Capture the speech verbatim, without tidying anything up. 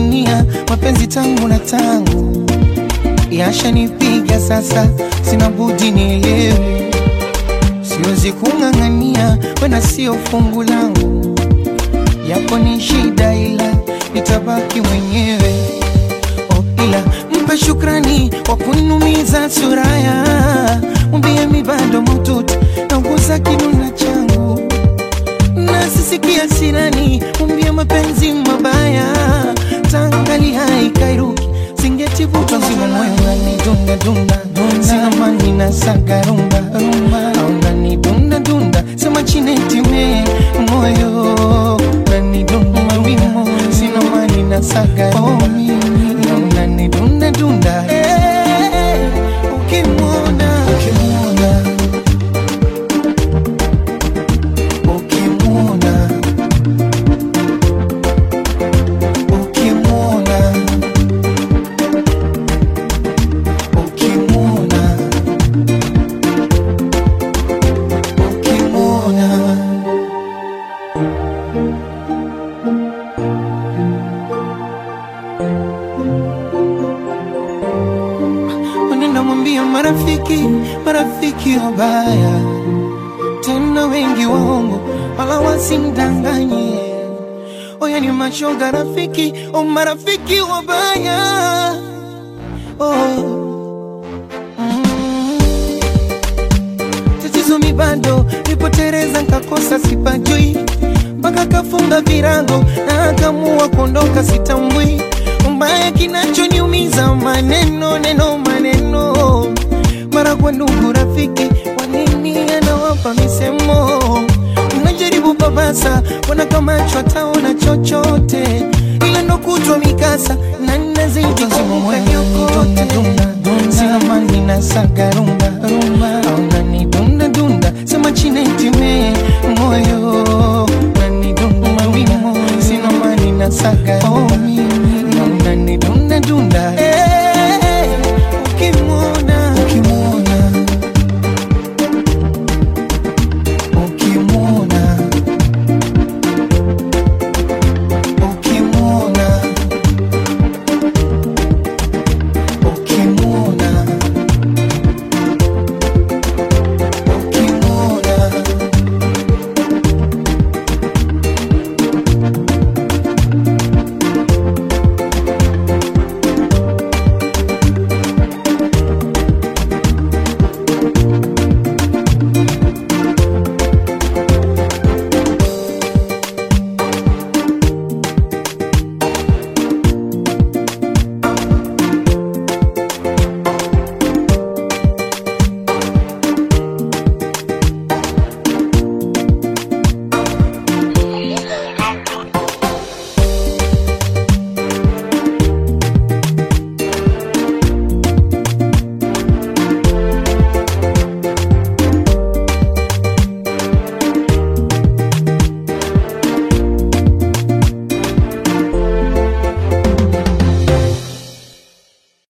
ngangania mapenzi tangu na tangu, yashanipiga sasa sina budi nielewe. Siwezi kungangania wena sio fungu langu, yako ni shida ila nitabaki mwenyewe. Oh ila mpe shukrani kwa kunumiza suraya, mwambie mi bado maututi na nguza kinuna changu, na sisikia sinani mwambie mapenzi mabaya, tangali haikairuki singeti buto nzima moyo ngani dunda dunda, sina mani na saga rumba rumba, au ngani dunda dunda sema chineti me moyo ngani dunda mawimo, sina mani na saga rumba, au ngani dunda dunda. Hey, ukimwona ukimwona ukimwona marafiki, marafiki wabaya tena wengi waongo wala wasimdanganye. Oya ni mashoga rafiki, o marafiki wabaya. Oh mm. Tatizo mi bado nipotereza nkakosa sipajui, mpaka kafunga virago na akamua kondoka sitambui. Mbaya kinachoniumiza maneno neno maneno, mara kwa ndugu rafiki wanini anawapa misemo. Unajaribu babasa wana kama chwataona chochote, ila ndo kutwa mikasa na nazidi kumuka nyokote. Sina mani na saga rumba rumba,